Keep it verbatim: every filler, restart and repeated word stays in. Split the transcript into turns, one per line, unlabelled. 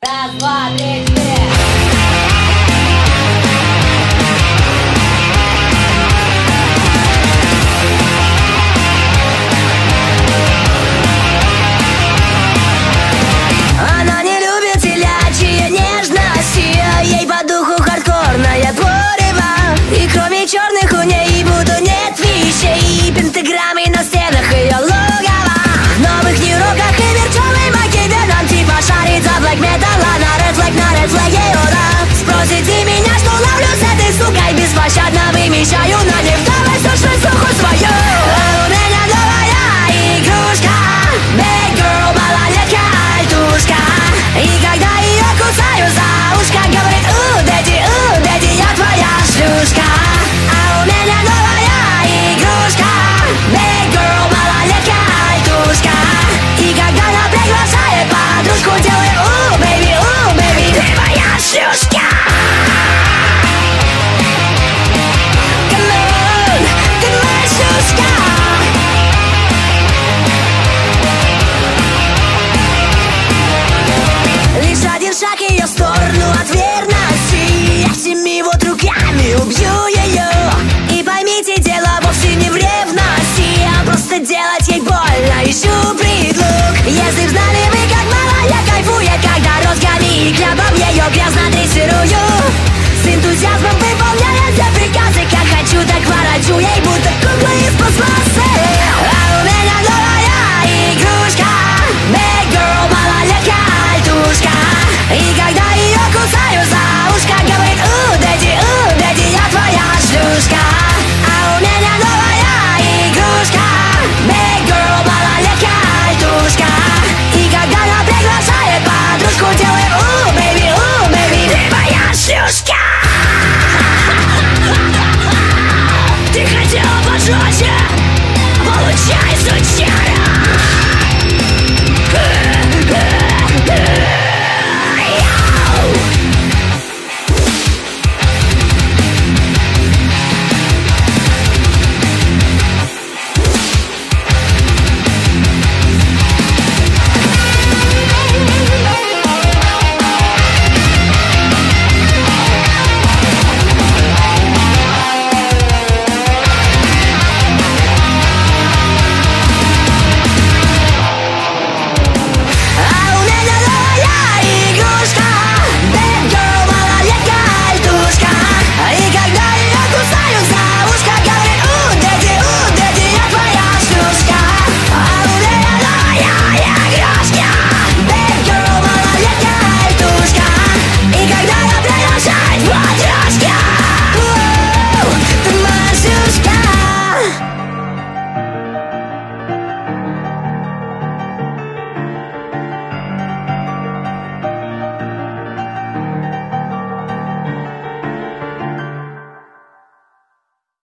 Раз, два, три, четыре.
Она не любит телячьи нежности, ей по духу хардкорная порева. И кроме черных у ней будто нет вещей, пентаграммы на стенах ее логова. В новых нью-роках и верчевой макете нам типа шарит за блэк металла. На ред флэг, на ред флэге, о да. Спросите меня, что ловлю с этой сукой, беспощадно вымещаю на ней второй суши суху свою. А у меня новая игрушка, bad girl, малолетка, альтушка. И когда ее кусаю за ушко, говорит: у, дэдди, у, дэдди, я твоя шлюшка. А у меня новая игрушка, bad girl, малолетка, альтушка. И когда она приглашает подружку, делаю: у, бэйби, у, бэйби, ты моя шлюшка. Come on, ты моя шлюшка. Лишь один шаг ее в сторону от верности, я всеми вот руками убью ее. И поймите, дело вовсе не в ревности, а просто делать ей больно, ищу предлог. Если б знали вы, как мало я кайфую, когда розгами и клябом ее грязно дрессирую.